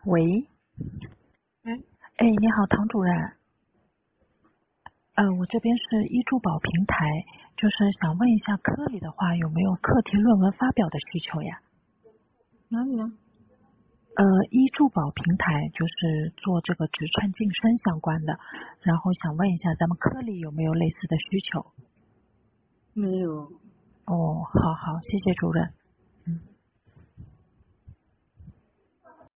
喂，哎，你好，唐主任。我这边是医助保平台，就是想问一下科里的话有没有课题论文发表的需求呀？ 哪里啊？ 医助保平台就是做这个职称晋升相关的，然后想问一下咱们科里有没有类似的需求？ 没有。 哦，好好，谢谢主任。